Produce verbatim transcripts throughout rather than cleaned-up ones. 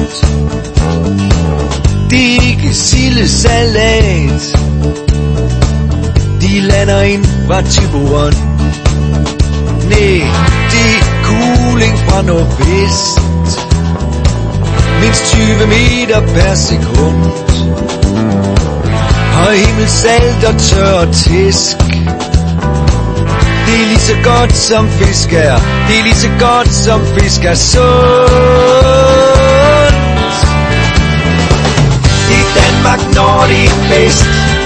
Det er ikke sildesalat. De lander ind fra Tiburon. Næh, det er cooling fra nordvest. Mindst tyve meter per sekund. Og himmelsalt og tør tisk. Det er lige så godt som fisk er. Det er lige så godt som fisk er sundt. I Danmark når det er bedst.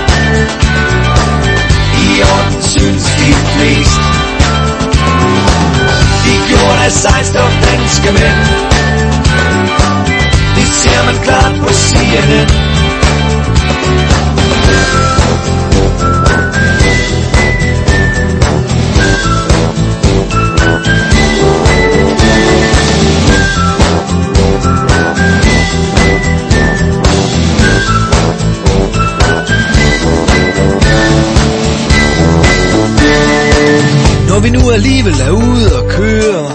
I orden synes de flest. De gjorde af sejstof danske mænd. Det ser man klart på C N N. Når vi nu alligevel er ude og køre,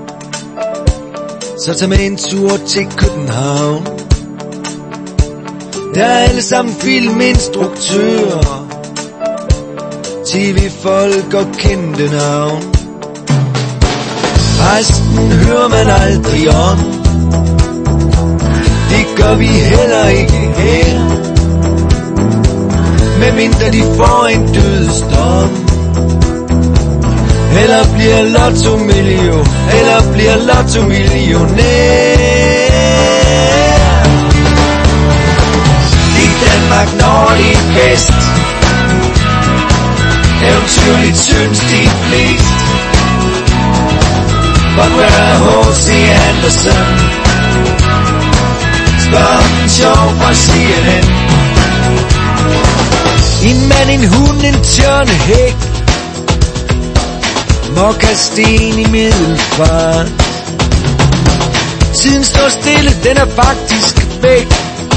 så tag med en tur til København. Der er alle sammen filminstruktører, tv-folk og kendte navn. Resten hører man aldrig om. Det gør vi heller ikke her, medmindre de får en dødsdom. Eller bliver lotto million, eller bliver lotto millionær. I Danmark når de er bedst. Eventyrligt synes de flest. But where er H C Andersen? Spørg en sjov fra C N N. En mand, en hund, en tjørnehæk. Mokkasten i middelfart. Tiden står stille, den er faktisk væk.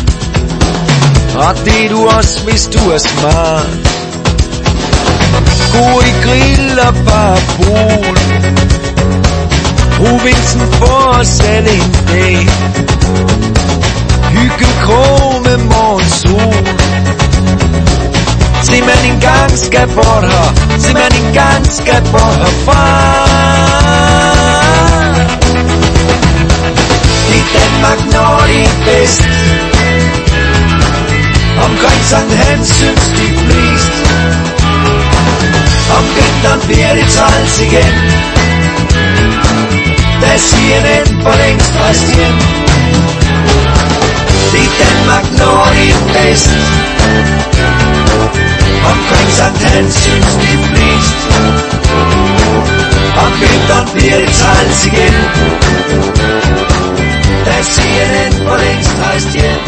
Og det er du også, hvis du er smart. God i grill og parabol. Provinsen får os alle en dag. Hyggen krog med morgensol. Se man engang skal bort her, se man engang skal bort herfra. I Danmark når det er bedst. Omkring Sankt Hans synes de flest. Om vinteren bliver det træls igen. Da C N N for længst rejst hjem. I Danmark når det er bedst. Omkring Sankt Hans synes de flest. Om vinteren bliver det træls igen. Da C N N for længst rejst hjem.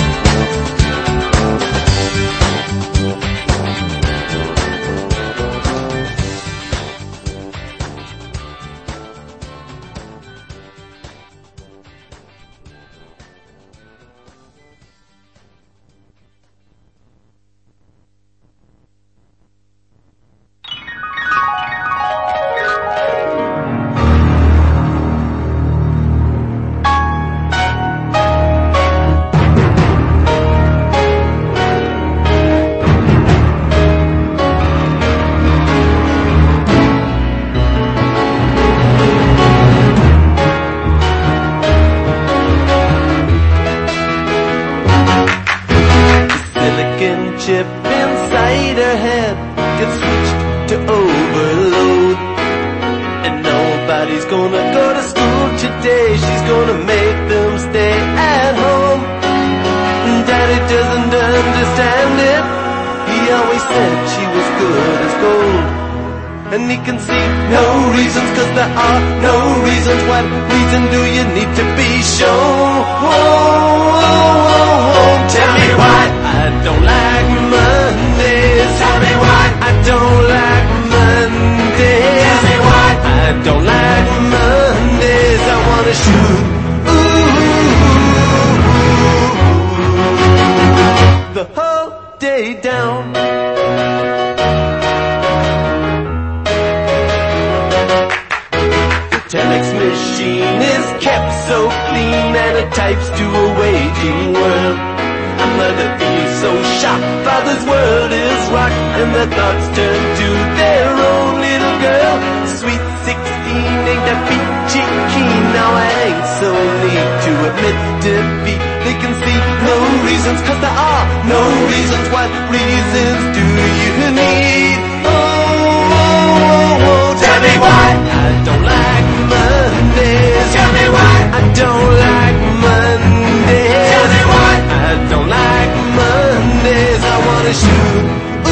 Telex machine is kept so clean and it types to a way changing world. A mother is so shocked, father's world is rocked, and their thoughts turn to their own little girl. Sweet sixteen, ain't that peachy keen? Now I ain't so neat to admit defeat. They can see no reasons, cause there are no reasons. What reasons do you need? Oh, oh, oh, oh. Tell me why I don't like Mondays. Tell me why I don't like Mondays. Tell me why I don't like Mondays. I wanna shoot.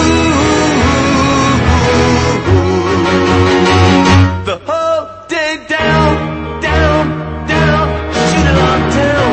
Ooh, the whole day down, down, down, shoot it on down.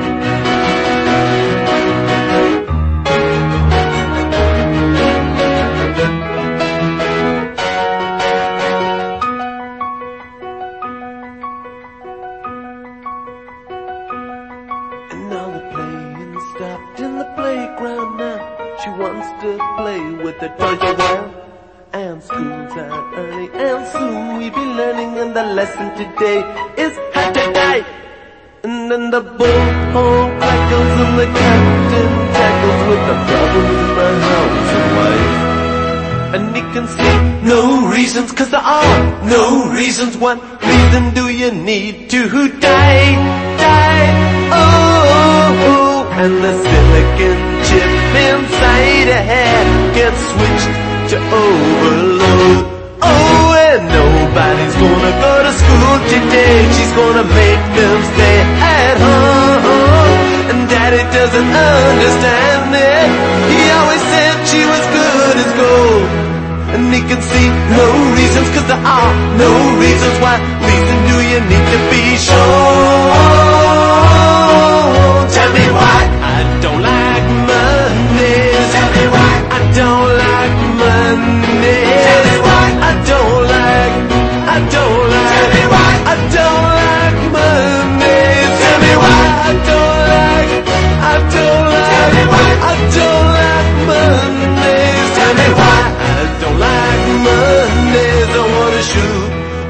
And now the playing stopped in the playground now. She wants to play with the toys around. And school's out early, and soon we be learning, and the lesson today is how to die. And then the bullhorn crackles and the captain tackles with the problems in the house and wife. And he can see no reasons, cause there are no reasons. What reason do you need to die, die, oh, oh, oh. And the silicon chip inside her head gets switched to overload. Oh, and nobody's gonna go to school today. She's gonna make them stay at home. And daddy doesn't understand it. He always said she was good as gold. And he can see no reasons, cause there are no reasons. What reason do you need to be sure? Tell me why I don't like Mondays. Tell me why I don't like Mondays. Tell me why I don't like, I don't like, tell me why I don't like Mondays. Tell me why I don't like, I don't like, tell me why I don't like Mondays. Tell me why I don't like Mondays. I wanna shoot.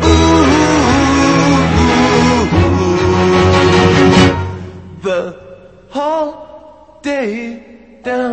Ooh, the whole day down.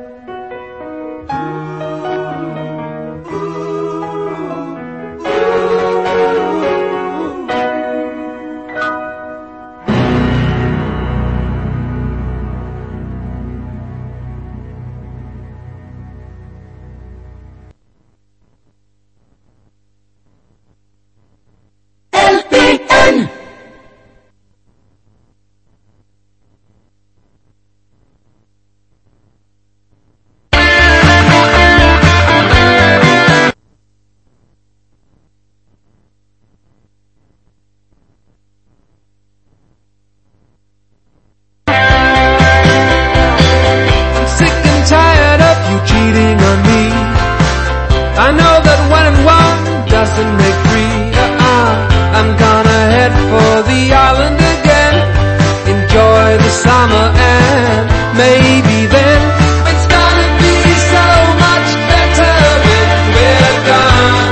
I know that one and one doesn't make three. Uh-uh. I'm gonna head for the island again, enjoy the summer, and maybe then it's gonna be so much better when we're done.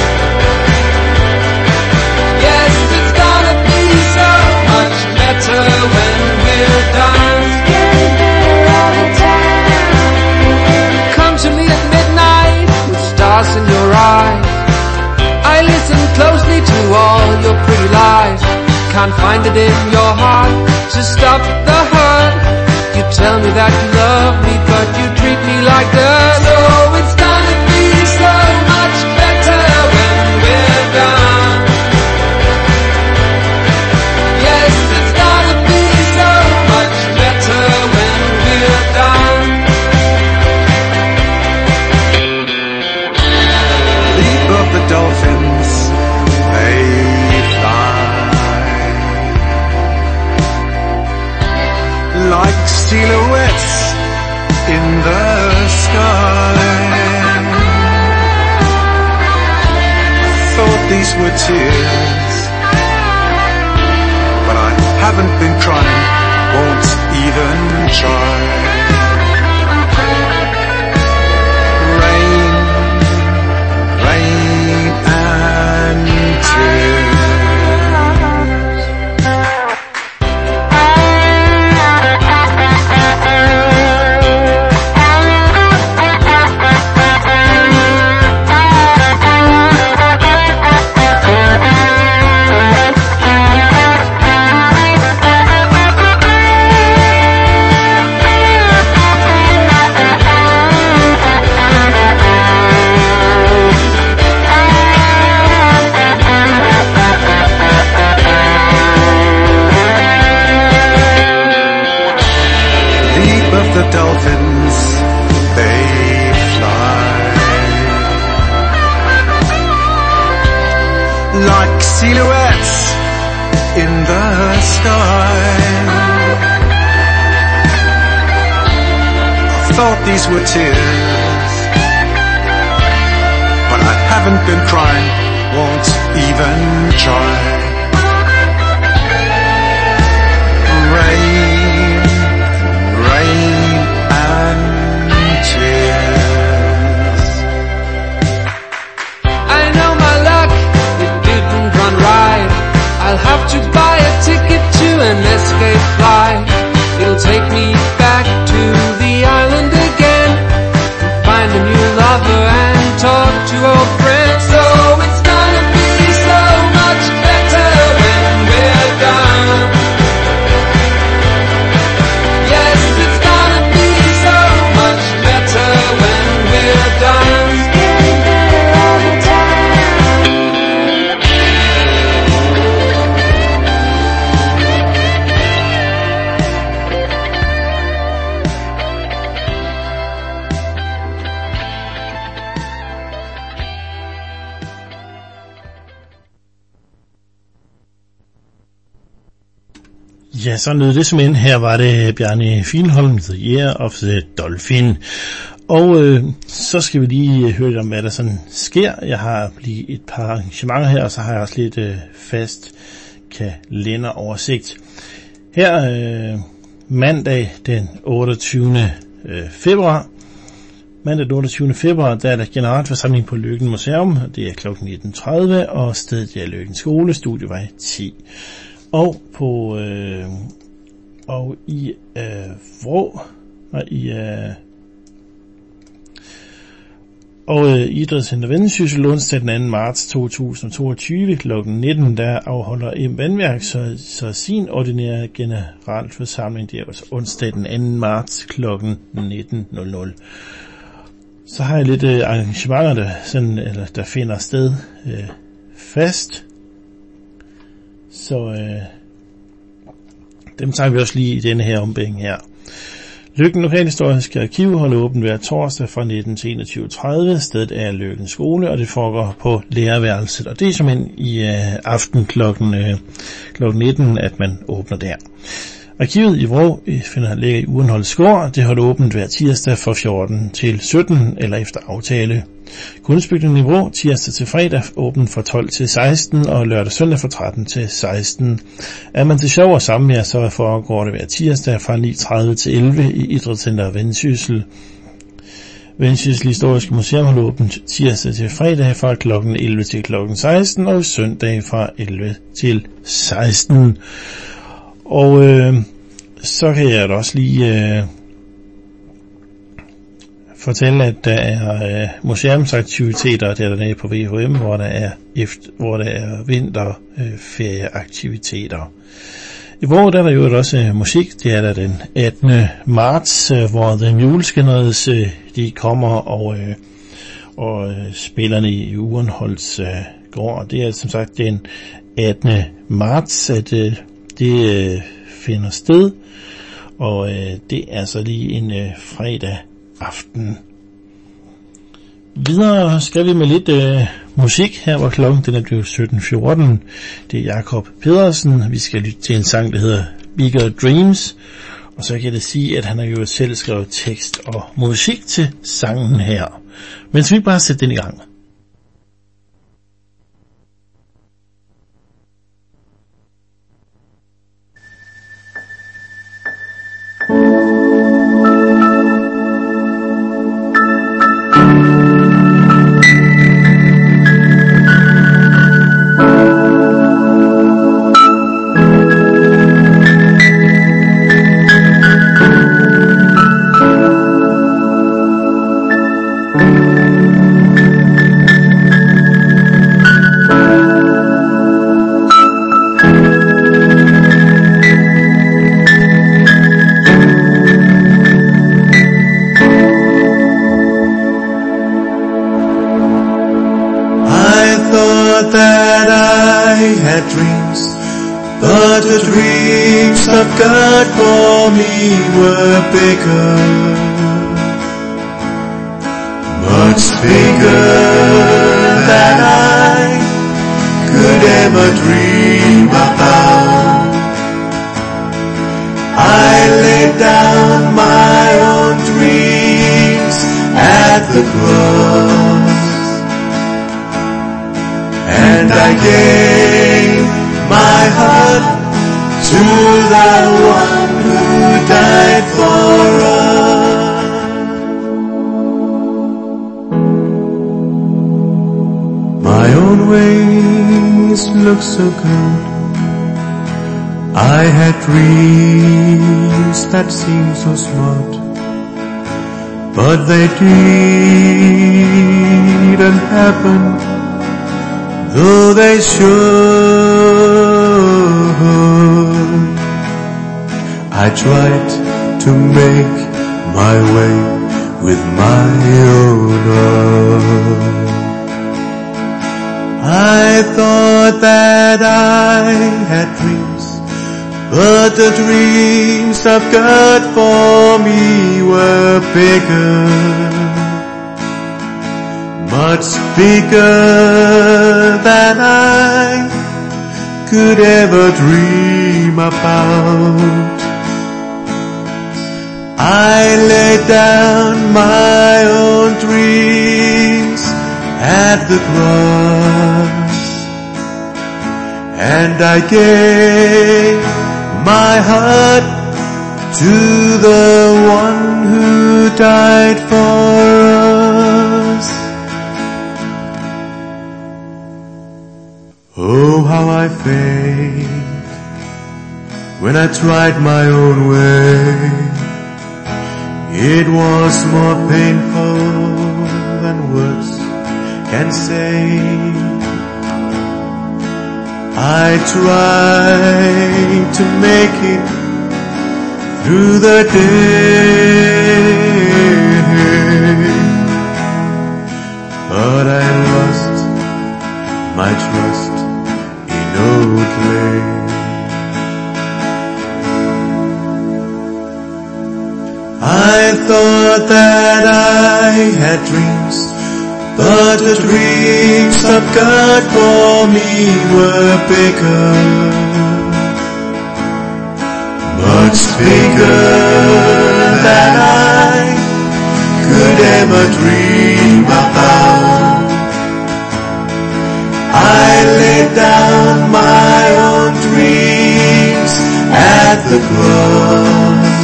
Yes, it's gonna be so much better when we're done. It's getting better all the time. Come to me at midnight with stars in your eyes. I listen closely to all your pretty lies. Can't find it in your heart to stop the hurt. You tell me that you love me, but you treat me like dirt. So it's gonna be so much better when we're done. Yes, it's gonna be so much better when we're done. Leap of the dolphins, they fly like silhouettes in the sky. Thought these were tears, but I haven't been crying, won't even try. Rain, rain and tears. dolphins, they fly. Like silhouettes in the sky. I thought these were tears, but I haven't been crying, won't even try. Rain, rain and tears. I know my luck, it didn't run right. I'll have to buy a ticket to an escape flight. It'll take me back to the island again, find a new lover and talk to old friends. So it's gonna be so much better when we're done. Yes, it's gonna be so much better when we're done. It's getting better all the time. Ja, så nød det simpelthen. Her var det Bjarne Fienholm, The Year of the Dolphin. Og øh, så skal vi lige høre lidt om, hvad der sådan sker. Jeg har lige et par arrangementer her, og så har jeg også lidt øh, fast kalenderoversigt. Her øh, mandag den otteogtyvende februar. Mandag den otteogtyvende februar, der er der generalforsamling på Løkken Museum, og det er klokken nitten tredive, og stedet er Løkken Skole, studievej ti. Og på øh, og i øh, Vrå og i øh, og øh, Idrætscenter Vendsyssel onsdag den anden marts to tusind og toogtyve klokken nitten, der afholder M Vandværk så, så sin ordinære generalforsamling. Det er også onsdag den anden marts klokken nitten. Så har jeg lidt øh, arrangementer der, sådan, eller, der finder sted øh, fast. Så øh, dem tager vi også lige i denne her ombæring her. Løkken Lokalhistoriske Arkiv holder åbent hver torsdag fra nitten til enogtyve tredive. Stedet er Løkken Skole, og det foregår på lærerværelset. Og det er simpelthen i øh, aften klokken, øh, klokken nitten, at man åbner der. Arkivet i Vrå finder ligger i Urenholdsgård. Det holder åbent hver tirsdag fra fjorten til sytten eller efter aftale. Kunstbygningen i Vrå tirsdag til fredag åbent fra tolv til seksten og lørdag søndag fra tretten til seksten. Er man til sjov og samvær, så foregår det hver tirsdag fra ni tredive til elleve i Idrætscenter Vendsyssel. Vendsyssel Historiske Museum holder åbent tirsdag til fredag fra klokken elleve til klokken seksten og søndag fra elleve til seksten. Og øh, så kan jeg da også lige øh, fortælle, at der er øh, museumsaktiviteter der dernede på V H M, hvor der er, efter, hvor der er vinterferieaktiviteter. I Vrå der er der jo også øh, musik. Det er der den attende marts, øh, hvor The Muleskiners øh, de kommer og, øh, og øh, spillerne i Urenholds øh, gård. Det er som sagt den attende marts, at øh, det øh, finder sted, og øh, det er så lige en øh, fredag aften. Videre skal vi med lidt øh, musik. Her var klokken, den er blevet sytten fjorten. Det er Jakob Pedersen. Vi skal lytte til en sang, der hedder Bigger Dreams, og så kan det sige, at han har jo selv skrevet tekst og musik til sangen her. Men så vi bare sætte den i gang. That I had dreams, but the dreams dreams of God for me were bigger, much bigger than I could ever dream about. I laid down my own dreams at the cross, and I gave my heart to the one who died for us. My own ways look so good. I had dreams that seemed so smart, but they didn't happen, though they should. I tried to make my way with my own arm. I thought that I had dreams, but the dreams of God for me were bigger, much bigger than I could ever dream about. I laid down my own dreams at the cross, and I gave my heart to the one who died for us. Oh, how I failed when I tried my own way. It was more painful than words can say. I tried to make it through the day, but I lost my trust in old clay. I thought that I had dreams, but the dreams of God for me were bigger, much bigger than I could ever dream about. I laid down my own dreams at the cross,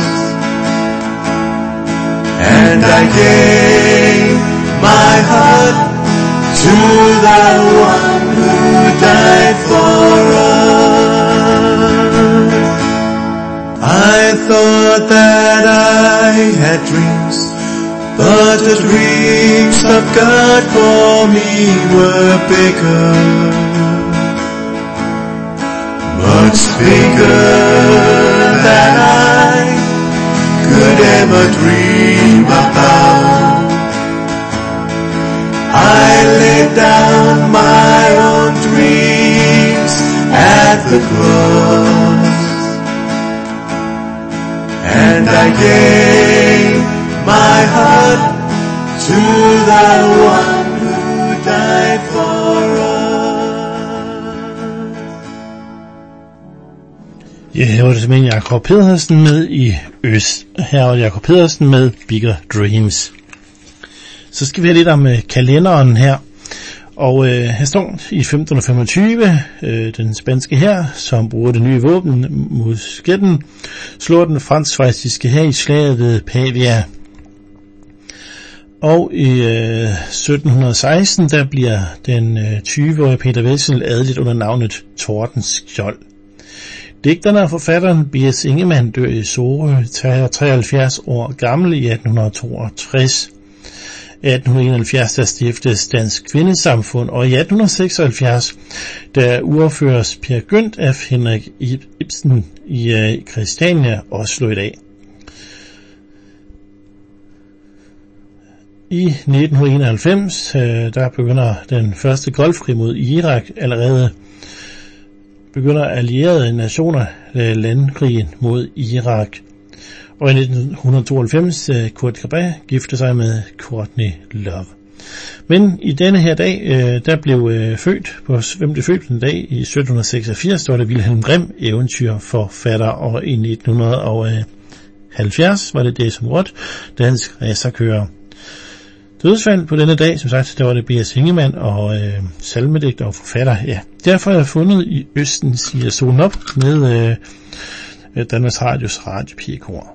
and I gave my heart to the one who died for us. I thought that I had dreams, but the dreams of God for me were bigger, much bigger than I could ever dream about. I laid down my own dreams at the cross, and I gave my heart to the one who died for us. Ja, her var det simpelthen Jakob Pedersen med i Øst. Her var Jakob Pedersen med Bigger Dreams. Så skal vi have lidt om øh, kalenderen her. Og øh, her står i femten femogtyve, øh, den spanske hær, som bruger det nye våben, musketten, slår den fransk-schweiziske hær i slaget ved Pavia. Og i øh, sytten seksten, der bliver den øh, tyve-årige Peter Wessel adeligt under navnet Tordens Skjold. Digteren og forfatteren B S Ingemann dør i Sorø, treoghalvfjerds år gammel i atten toogtres. atten enoghalvfjerds der stiftes Dansk Kvindesamfund, og i atten seksoghalvfjerds der urføres Per Gynt af Henrik Ibsen i uh, Christiania, Oslo i dag. I nitten enoghalvfems uh, der begynder den første golfkrig mod Irak. Allerede begynder allierede nationer landkrigen mod Irak. Og i nitten tooghalvfems Kurt Cobain gifter sig med Courtney Love. Men i denne her dag, øh, der blev øh, født, på, hvem blev født på den dag i sytten seksogfirs, der var det Wilhelm Grimm, eventyrforfatter, og i nitten halvfjerds var det Jason Watt, dansk racerkører. Dødsfald på denne dag, som sagt, der var det B S Ingemann og øh, salmedigter og forfatter. Ja, derfor er jeg fundet i Østen, siger solen op, med øh, Danmarks Radios radiopigekor.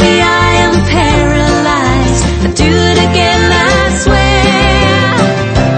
Kiss me, I am paralyzed. I do it again, I swear.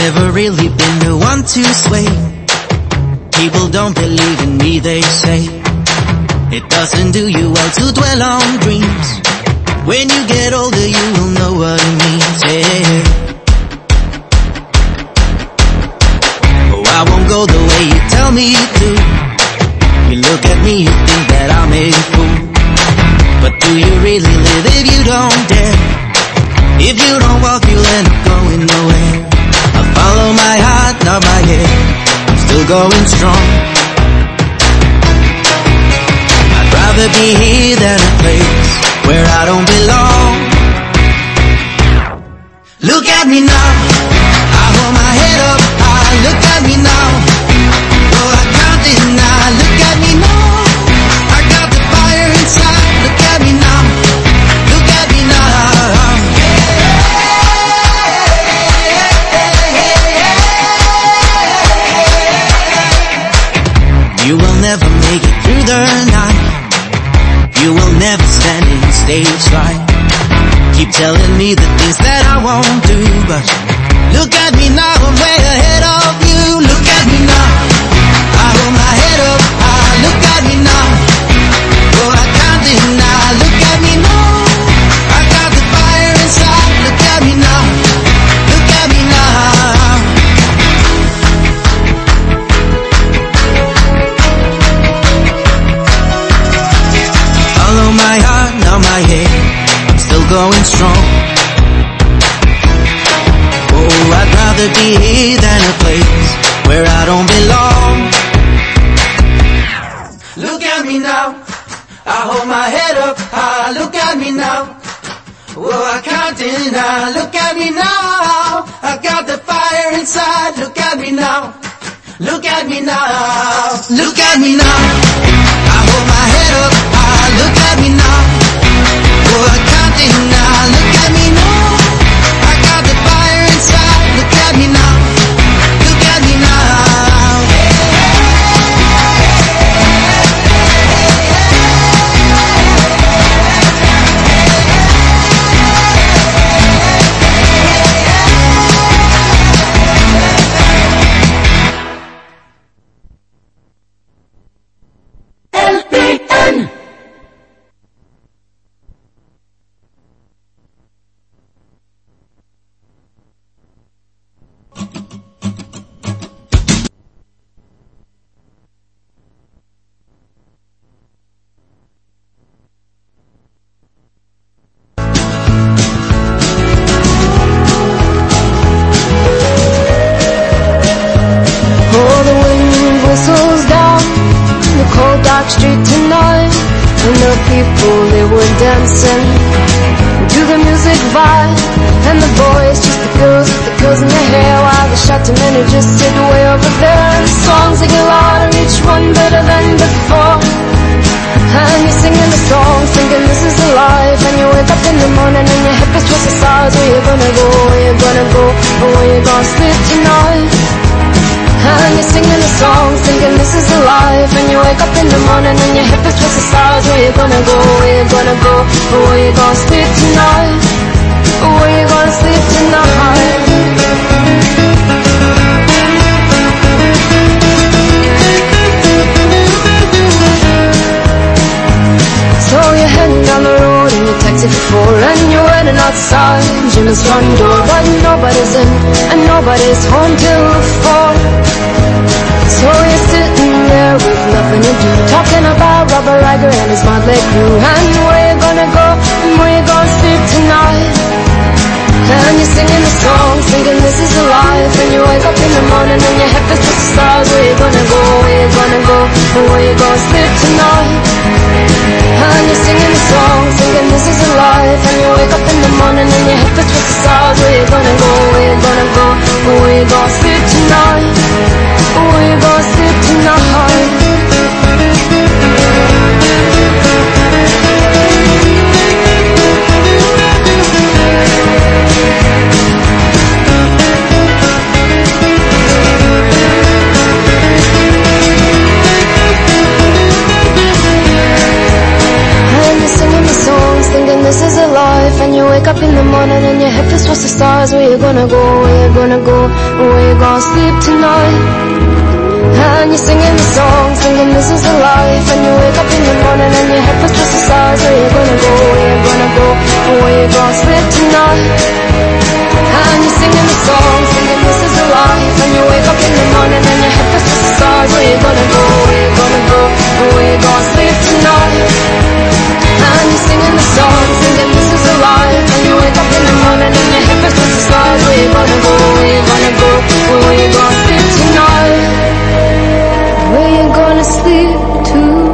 never really been the one to sway. People don't believe in me, they say. It doesn't do you well to dwell on dreams. When you get older you will know what it means, yeah. Oh, I won't go the way you tell me to. You look at me, you think that I'm a fool. But do you really live if you don't dare? If you don't walk, you'll end up going nowhere. I follow my heart, not my head. I'm still going strong. I'd rather be here than a place where I don't belong. Look at me now, I hold my head up high. Look at me now, oh I can't deny. Look at me now, I got the fire inside. Look at me now, look at me now. You will never make it through the night. You will never stand in stage fright. Keep telling me the things that I won't do, but look at me now, I'm way ahead of you. Look at me now, I hold my head up high. Look at me now, oh I can't deny. Look at me now, I got the fire inside. Look at me now, look at me now. Follow my heart, not my head. I'm still going strong. Oh, I'd rather be here than a place where I don't belong. Look at me now, I hold my head up high. Look at me now, oh I can't deny. Look at me now, I got the fire inside. Look at me now, look at me now. Look at me now, I hold my head up high. Look at me now, oh I can't deny. Look at me now, I got the fire inside. Look at me now, look at me now. L P N Oh, the wind whistles down the cold dark street tonight, and the people, they were dancing to the music vibe, and the boys, just the girls with the curls in their hair, while the shouting men who just sit way over there. And the songs, they get louder, each one better than before, and you're singing the songs, thinking this is the life. And you wake up in the morning and your hip is twisted sides. Where you gonna go, where you gonna go, or where you gonna sleep tonight? And you're singing the songs, thinking this is the life. And you wake up in the morning and your hip is twisted sides. Where you gonna go, where you gonna go, or where you gonna sleep tonight? Or where you gonna sleep tonight? So you're heading down the road in your taxi for four, and you're waiting outside Jim's front door, but nobody's in and nobody's home till four. So you're sitting there with nothing to do, talking about Robert Riger and his motley crew, and where you gonna go and where you gonna sleep tonight? And you're singing the songs, thinking this is the life. And you wake up in the morning and your head is just the stars. Where you gonna go, where you gonna go, and where you gonna sleep tonight? And you're singing the songs, thinking this is the life. And you wake up in the morning and your head is just the stars. Where you gonna go, where you gonna go, and where you gonna sleep tonight? Where you gonna sleep tonight? This is a life, and you wake up in the and your head feels towards the stars. Where you gonna go, where you gonna go, where you gonna sleep tonight? And you're singing the song, singing this is the life. And you wake up in the morning and your head feels towards the stars. Where you gonna go, where you gonna go, where you gonna sleep tonight? And you're singing the song, singing this is the life. And you wake up in the morning and your head feels towards the stars. Where you gonna go, where you gonna go, where you gonna sleep tonight? And you're singing the song, singing this is a life. And you wake up in the morning and your head feels towards the stars. Where you gonna go, where you gonna go, where you gonna sleep tonight? Where you gonna sleep tonight?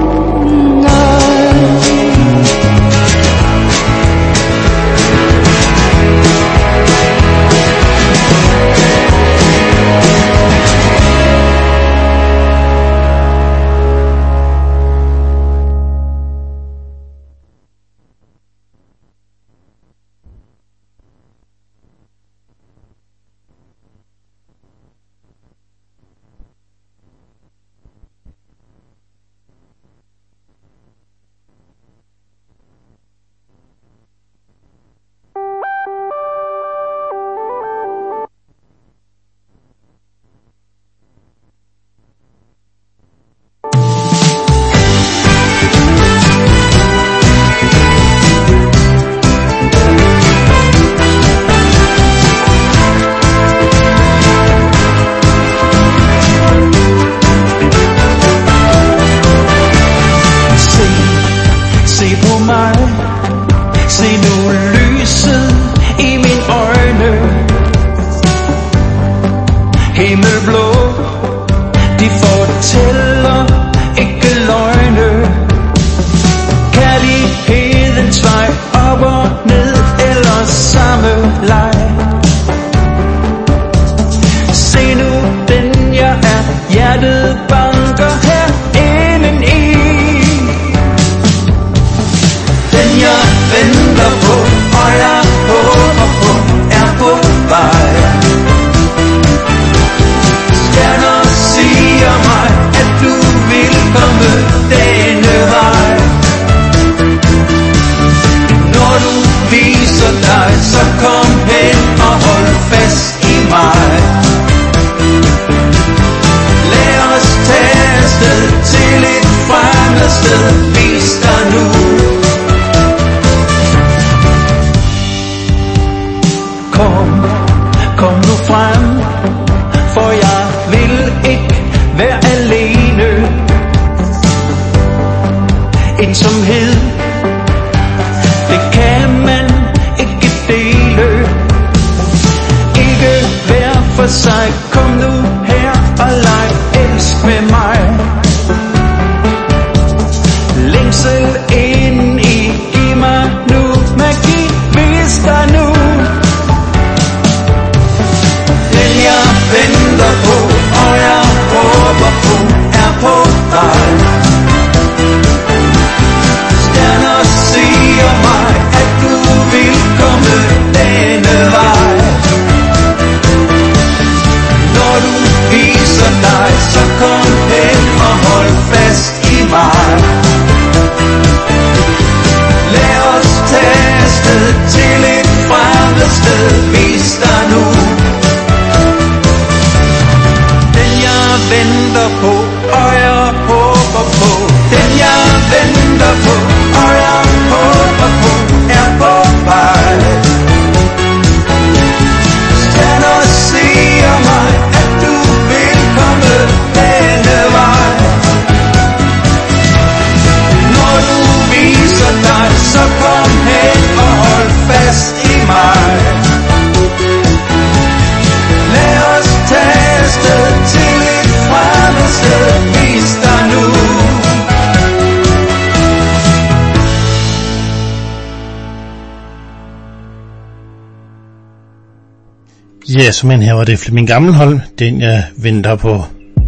Ja, så men her var det Flemming Gammelholm, den jeg venter på.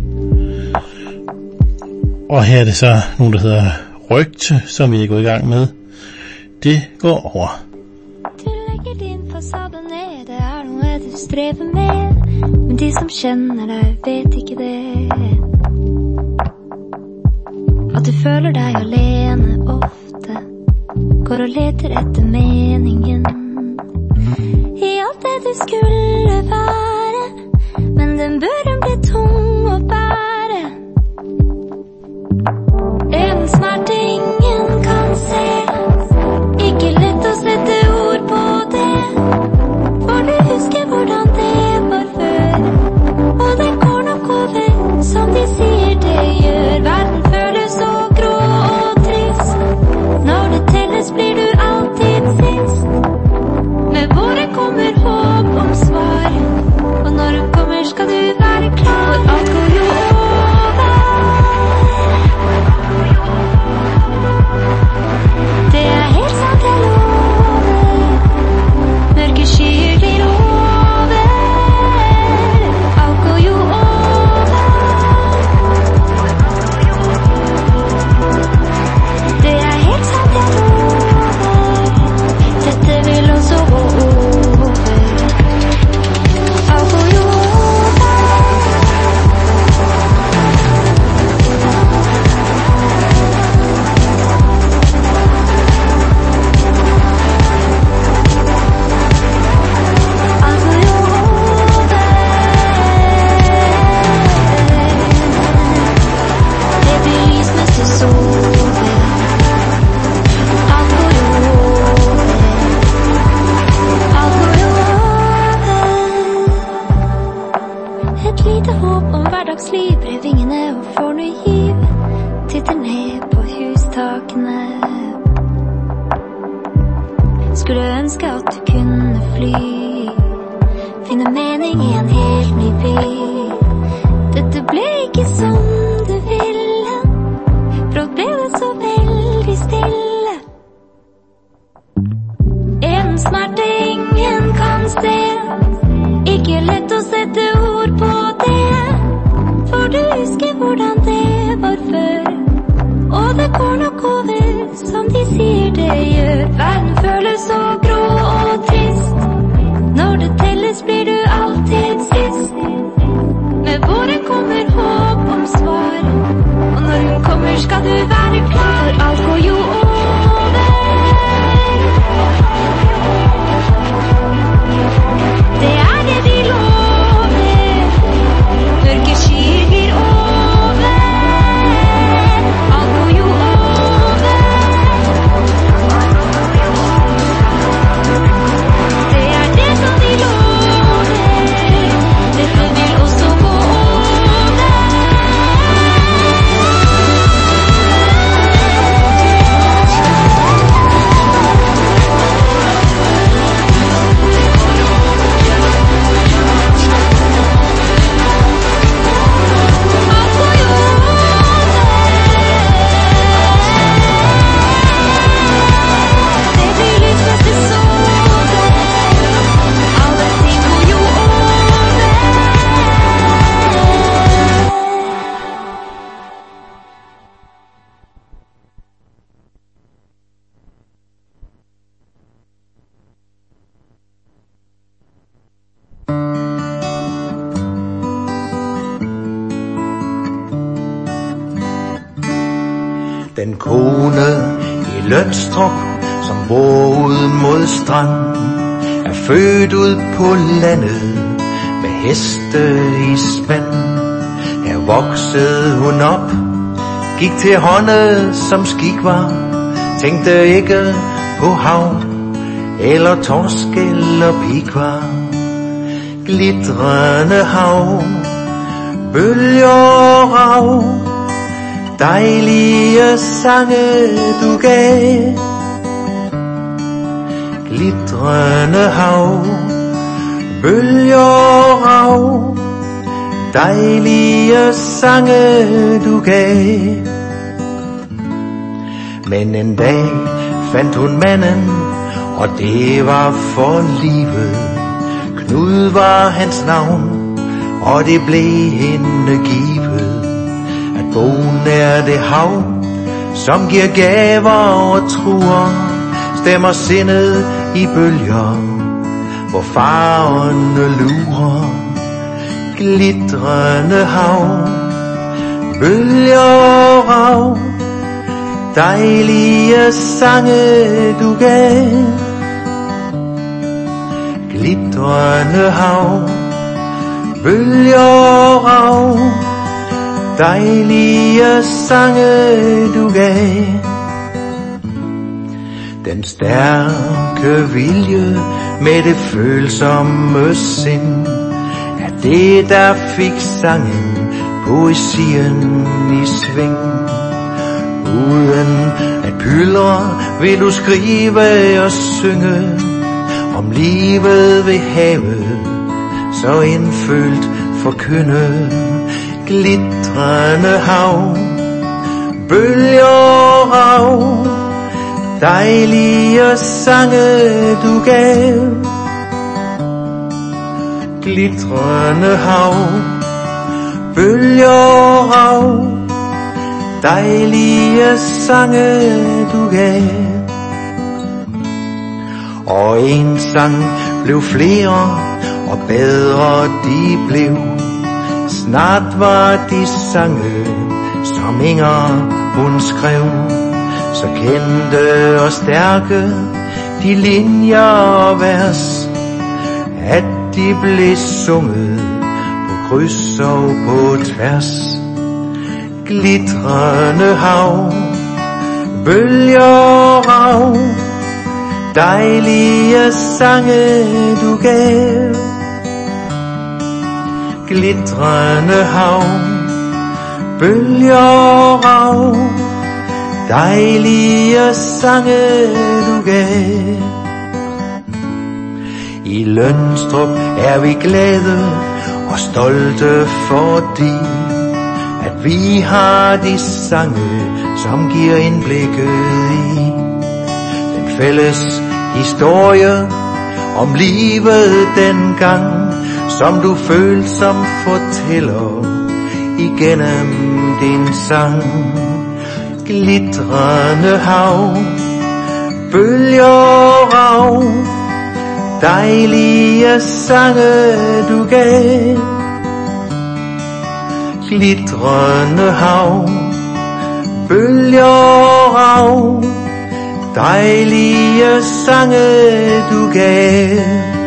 Og her er det så nogen, der hedder Rygte, som vi er gået i gang med. Det går over. Du legger din fasade ned, det er noe du strever med. Men de som kjenner deg vet ikke det. At du føler deg alene ofte, går og leter etter meningen. det du skulle være, men den børen ble tung å bære. En smerte ingen kan se, ikke lett å sette ord på det, for du husker hvordan det var før, og det går nok over, som de sier det gjør. Verden føles så grå og trist, når det telles blir du alltid sist. Med våre kommer håp om svar, og når hun kommer skal du være klar, for alt går jo over. Det er helt sant jeg lover, mørke skyer glir over, alt går jo over. Det er helt sant jeg lover, dette vil også gå over, alt går jo over. Alt går jo over. Det blir lys mens du sover. Alt går jo over. Alt går jo over. Et lite håp om hverdagsliv, brev vingene og får ny giv. Titter ned på hustakene. Skulle ønske at du kunne fly, finne mening i en helt ny by. Dette ble ikke som du ville, brått ble det så veldig stille. En smerte ingen kan se, ikke lett å sette ord på det, for du husker hvordan det var før, og det går nok over, som de sier det gjør. Verden føles så grå og trist, når det telles blir du alltid sist. Med våren kommer håp om svar, og når hun kommer skal du være klar, for alt går jo over. Det er det de lover, mørke skyer glir over, alt går jo over. Det er det som de lover, dette vil også gå over. Alt går jo over. Det blir lys mens du sover. Alle ting går jo over. Den kone i Lønstrup, som bor ud mod strand, er født ud på landet med heste i spand. Her voksede hun op, gik til hånde som skik var, tænkte ikke på hav eller torsk eller pikvar. Glitrende hav, bølger og rav, dejlige sange du gav. Glitrende hav, bølger og rav, dejlige sange du gav. Men en dag fandt hun manden, og det var for livet. Knud var hans navn, og det blev hende givet. At bo nær det hav, som giver gaver og truer, stemmer sindet i bølger, hvor farverne lurer. Glitrende hav, bølger og rav, dejlige sange du gav. glitrende hav, bølger og rav, dejlige sange du gav. Den stærke vilje med det følsomme sind er det, der fik sangen, poesien i sving. Uden at pyldre vil du skrive og synge om livet ved havet, så indfølt forkynde. Glitrende hav, bølger og rav, dejlige sange du gav. Glitrende hav, bølger og rav, dejlige sange du gav. Og en sang blev flere, og bedre de blev. Snart var de sange, som Inger hun skrev, så kendte og stærke de linjer og vers, at de blev sunget på kryds og på tværs. Glitrende hav, bølger og rav, dejlige sange du gav. Glitrende hav, bølger og rav, dejlige sange du gav. I Lønstrup er vi glade og stolte, fordi at vi har de sange, som giver indblikket i den fælles historie om livet dengang, som du følsom fortæller igennem din sang. Glitrende hav, bølger og rav, dejlige sange du gav. Glitrende hav, bølger og rav, dejlige sange du gav.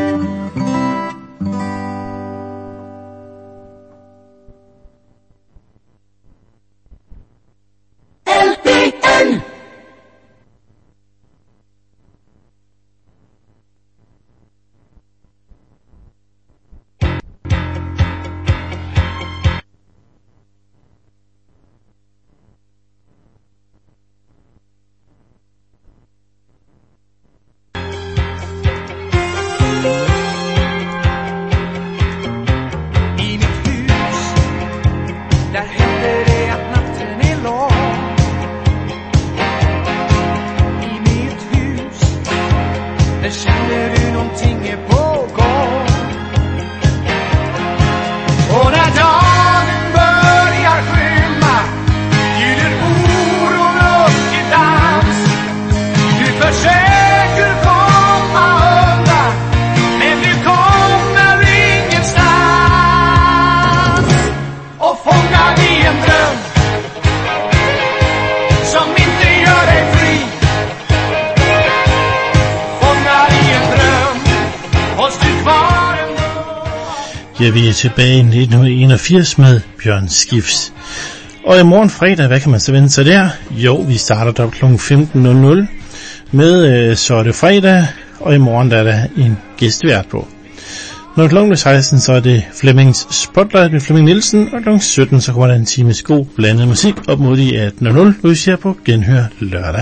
Ja, vi er tilbage i nitten enogfirs med Bjørn Skifs. Og i morgen fredag, hvad kan man så vente sig der? Jo, vi starter op klokken femten nul nul med øh, Så er det fredag, og i morgen der er der en gæstevært på. Når klokken er seksten, så er det Flemmings Spotlight med Flemming Nielsen, og klokken sytten, så kommer der en times god blandet musik op mod de atten nul nul, hvor vi ser på Genhør lørdag.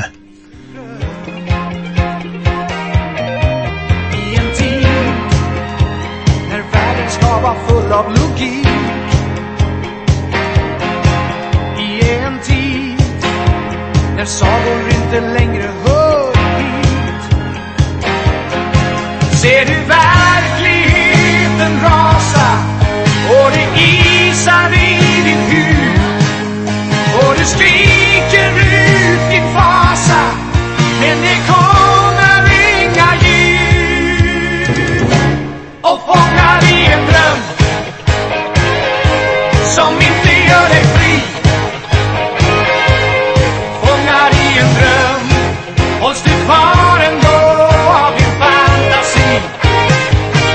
Full of logik i en tid när sagor inte längre hör hit. Ser du verkligheten rasa och det isar i din hud och du skriker ut din fasa, men det kommer inga ljud och fångar i en dröm som inte gör dig fri. Fångar i en dröm, hålls du kvar ändå av din fantasi.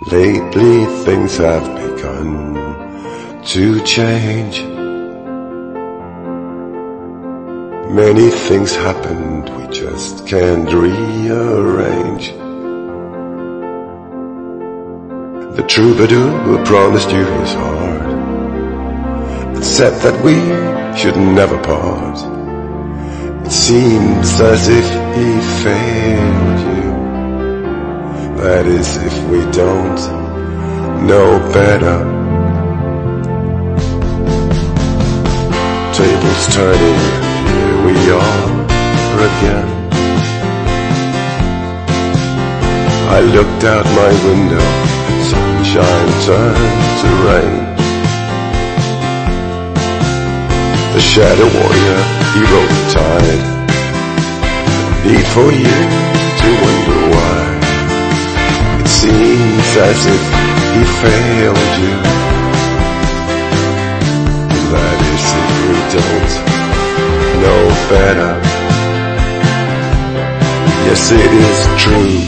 Lately things have begun to change. Many things happened we just can't rearrange. The troubadour who promised you his heart and said that we should never part. It seems as if he failed you. That is if we don't know better. Tables turning, here we are again. I looked out my window and sunshine turned to rain. The shadow warrior, he rode the tide. No need for you to wonder why. It seems as if he failed you. That is if we don't know better. Yes, it is true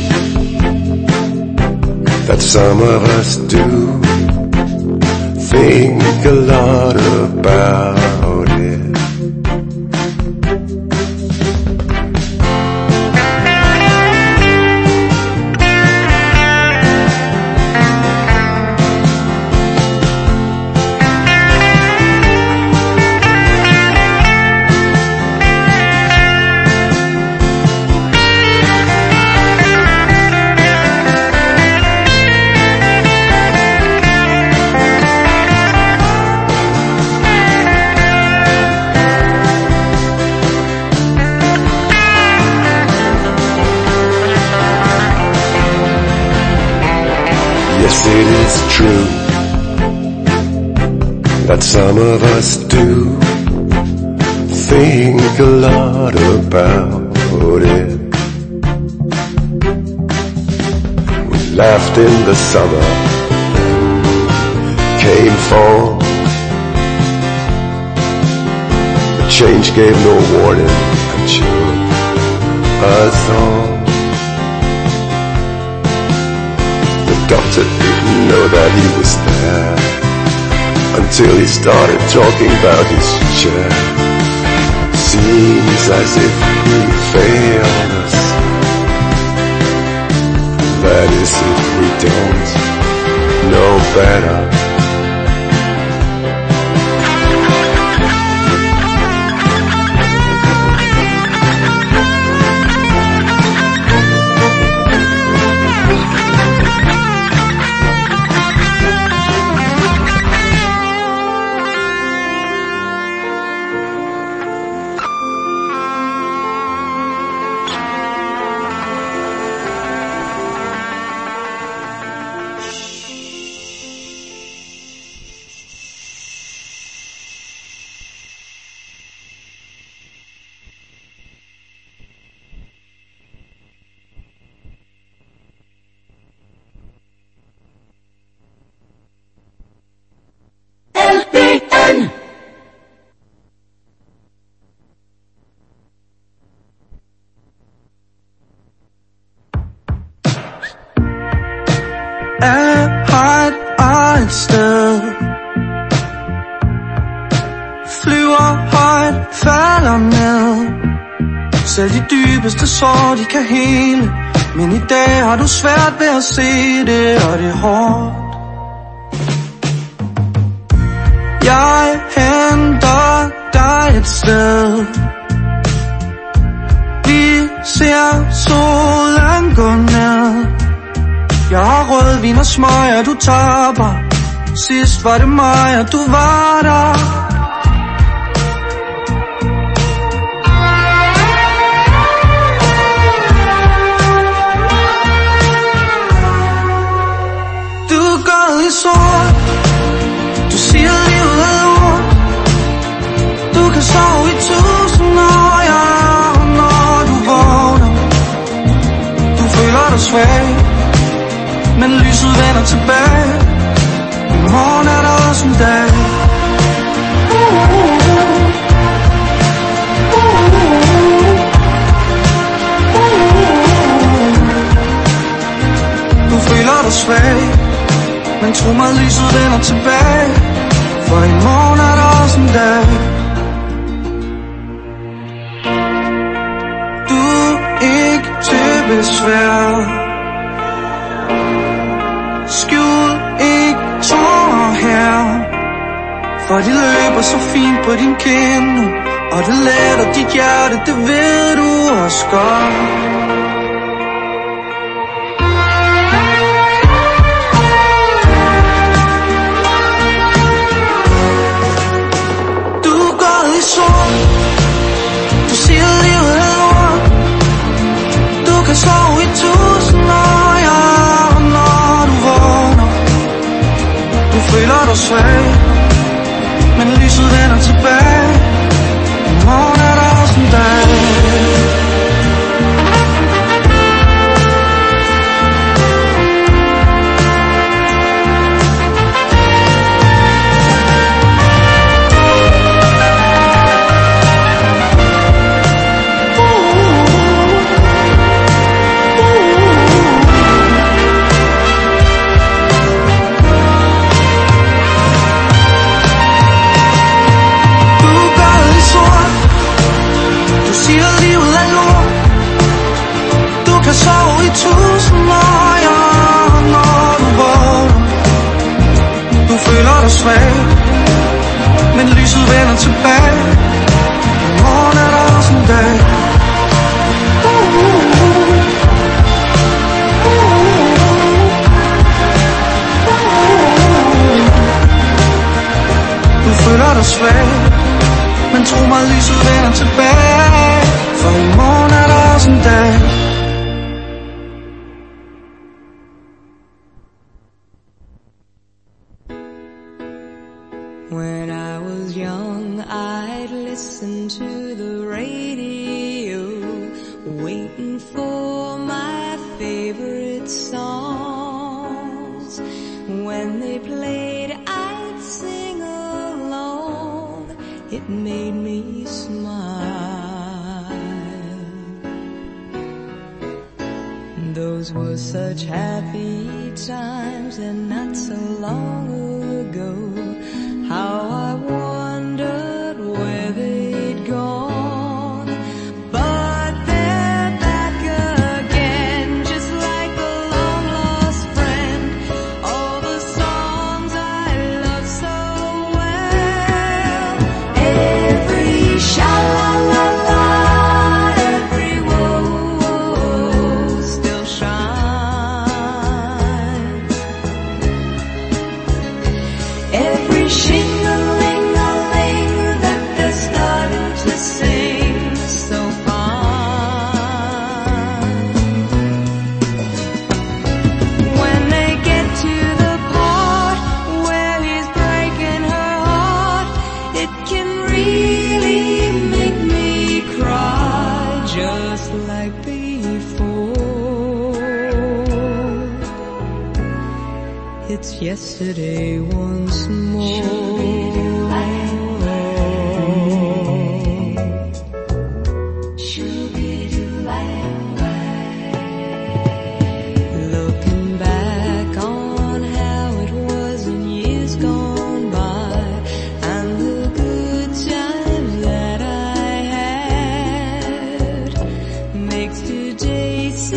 that some of us do think a lot about it. It is true that some of us do think a lot about it. We laughed in the summer, came fall. The change gave no warning and shook us all. Doctor didn't know that he was there until he started talking about his chair. Seems as if he failed us. That is if we don't know better. Er højt og et sted, flyver højt, falder ned. Selv de dybeste sår, de kan hele, men i dag har du svært ved at se det, og det er hårdt. Jeg henter dig et sted, vi ser solen gå ned. Jeg har rødvin og smøger, du taber. Sidst var det mig, og du var der. Du er gået i sort, du siger livet er ord. Du kan sove i tusind år, ja, når du vågner. Du føler dig svag, men lyset vender tilbage. I morgen er der også en dag. Du føler dig svag, Men tro mig, lyset vender tilbage, for i morgen er der også en dag. Du er ikke til besvær, skjul ikke tårer her, for de løber så fint på din kind nu, og det letter dit hjerte, det ved du også godt. Du siger livet er lort, du kan sove i tusind år, ja, når du vågner. Du føler dig svag, men lyset vender tilbage, i morgen er der også en dag. Sove i tusind år, ja, når du vågner. Du føler dig svag, men lyset vender tilbage, i morgen er der også en dag. Du føler dig svag, men tro mig, lyset vender tilbage, for i morgen er der også en dag. When I was young, I'd listen to the radio, waiting for my favorite songs. When they played, I'd sing along. It made me smile. Those were such happy times, and not so long ago. How I wondered where they'd gone, but they're back again, just like a long-lost friend. All the songs I love so well, every sha-la-la-la, every woe still shines. Every shing-a-ling-a-ling that they're starting to sing so fine. When they get to the part where he's breaking her heart, it can really make me cry, just like before. It's yesterday once more.